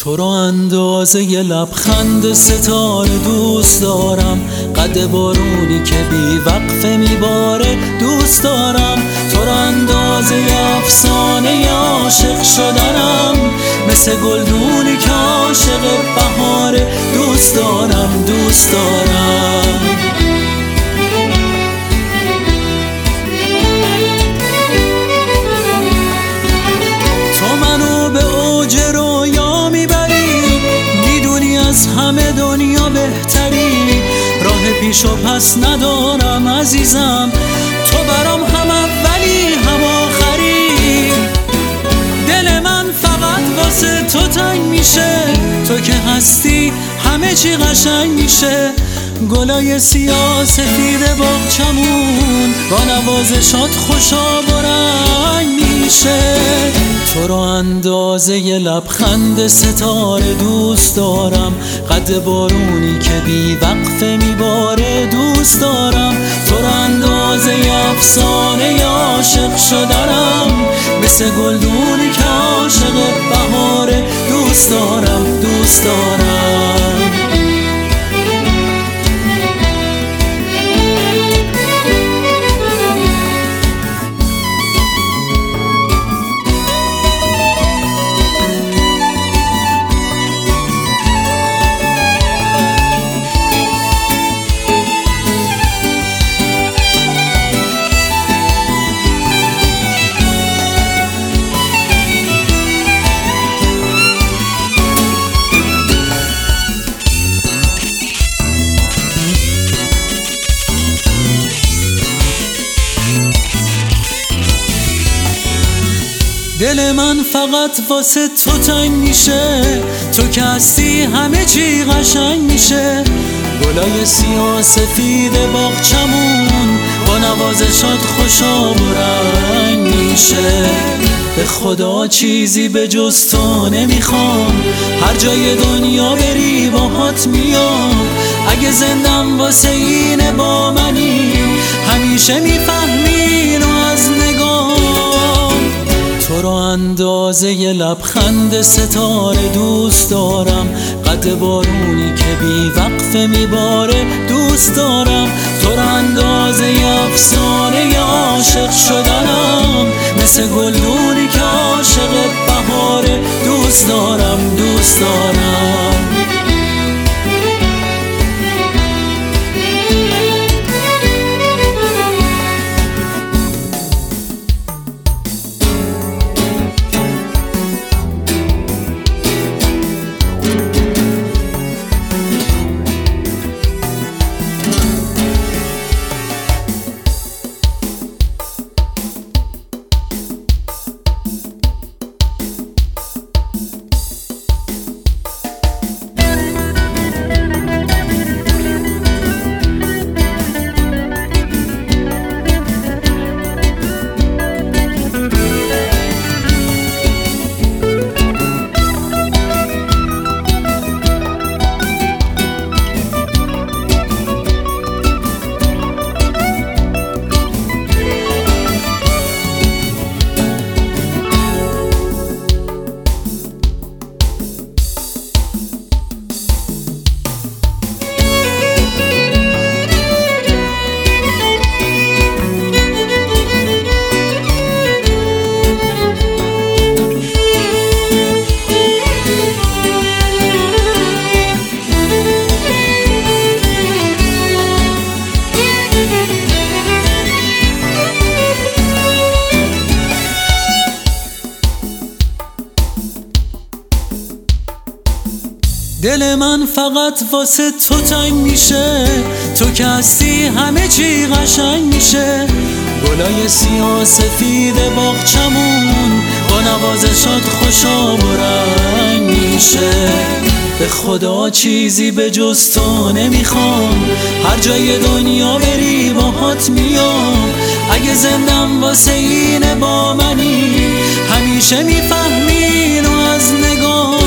تو رو اندازه ی لبخند ستاره دوست دارم، قد بارونی که بی وقفه میباره دوست دارم. تو رو اندازه ی افسانه ی عاشق شدنم، مثل گلدونی که عاشق بهاره دوست دارم دوست دارم. از همه دنیا بهتری، راه پیش و پس ندارم عزیزم، تو برام هم اولی هم آخری. دل من فقط واسه تو تنگ میشه، تو که هستی همه چی قشنگ میشه. گلای سیاه سفید باغچمون با نوازشات خوشا و رنگ میشه. تو رو اندازه ی لبخند ستاره دوست دارم، قد بارونی که بی وقفه میباره دوست دارم. تو رو اندازه ی افسانه ی عاشق شدنم، مثل گلدونی که عاشق بهاره دوست دارم دوست دارم. دل من فقط واسه تو تنگ میشه، تو که هستی همه چی قشنگ میشه. گلای سیاه سفید باغچمون با نوازشات خوشا و رنگ میشه. به خدا چیزی به جز تو نمیخوام، هر جای دنیا بری باهات میام. اگه زندم واسه اینه با منی، همیشه میفهمی رو از نگاه. تو رو اندازه ی لبخند ستاره دوست دارم، قد بارونی که بی وقفه میباره دوست دارم. تو رو اندازه ی افسانه ی عاشق شدنم، مثل گلدونی که عاشق بهاره دوست دارم دوست دارم. دل من فقط واسه تو تنگ میشه، تو که هستی همه چی قشنگ میشه. گلای سیاه سفید باغچمون با نوازشات خوشا و رنگ میشه. به خدا چیزی به جز تو نمیخوام، هر جای دنیا بری باهات میام. اگه زندم واسه اینه با منی، همیشه میفهمی رو از نگاه.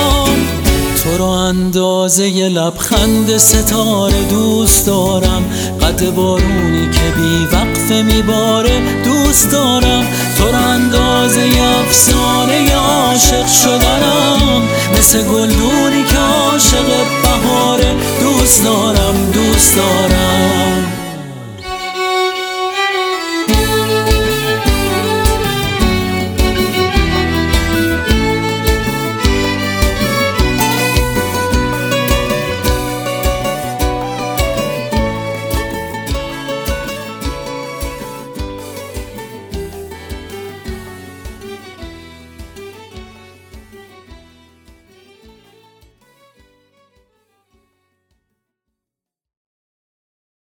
تو رو اندازه ی لبخند ستاره دوست دارم، قد بارونی که بی وقفه میباره دوست دارم. تو رو اندازه ی افسانه ی عاشق شدنم، مثل گلدونی که عاشق بهاره. دوست دارم دوست دارم.